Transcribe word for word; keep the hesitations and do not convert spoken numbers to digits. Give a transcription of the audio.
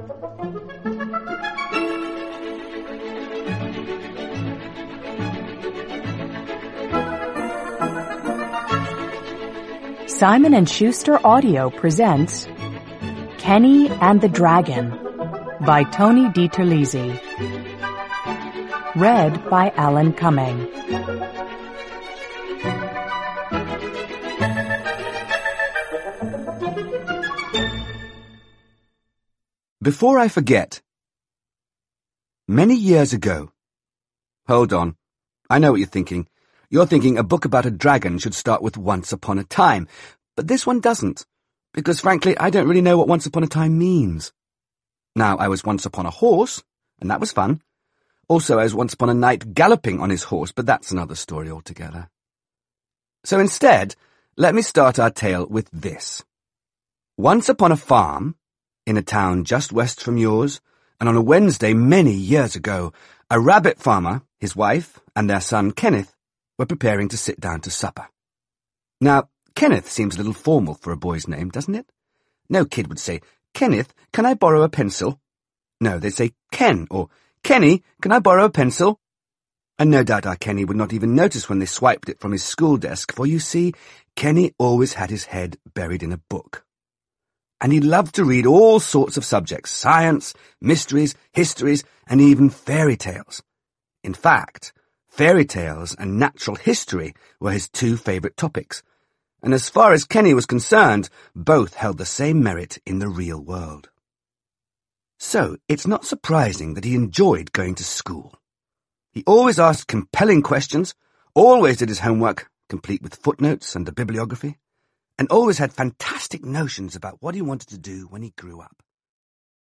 Simon and Schuster Audio presents Kenny and the Dragon by Tony DiTerlizzi. Read by Alan Cumming. Before I forget, many years ago... Hold on. I know what you're thinking. You're thinking a book about a dragon should start with Once Upon a Time, but this one doesn't, because frankly I don't really know what Once Upon a Time means. Now, I was once upon a horse, and that was fun. Also, I was once upon a knight galloping on his horse, but that's another story altogether. So instead, let me start our tale with this. Once upon a farm, in a town just west from yours, and on a Wednesday many years ago, a rabbit farmer, his wife, and their son Kenneth were preparing to sit down to supper. Now, Kenneth seems a little formal for a boy's name, doesn't it? No kid would say, "Kenneth, can I borrow a pencil?" No, they'd say, "Ken," or "Kenny, can I borrow a pencil?" And no doubt our Kenny would not even notice when they swiped it from his school desk, for you see, Kenny always had his head buried in a book. And he loved to read all sorts of subjects, science, mysteries, histories, and even fairy tales. In fact, fairy tales and natural history were his two favourite topics, and as far as Kenny was concerned, both held the same merit in the real world. So it's not surprising that he enjoyed going to school. He always asked compelling questions, always did his homework, complete with footnotes and a bibliography, and always had fantastic notions about what he wanted to do when he grew up.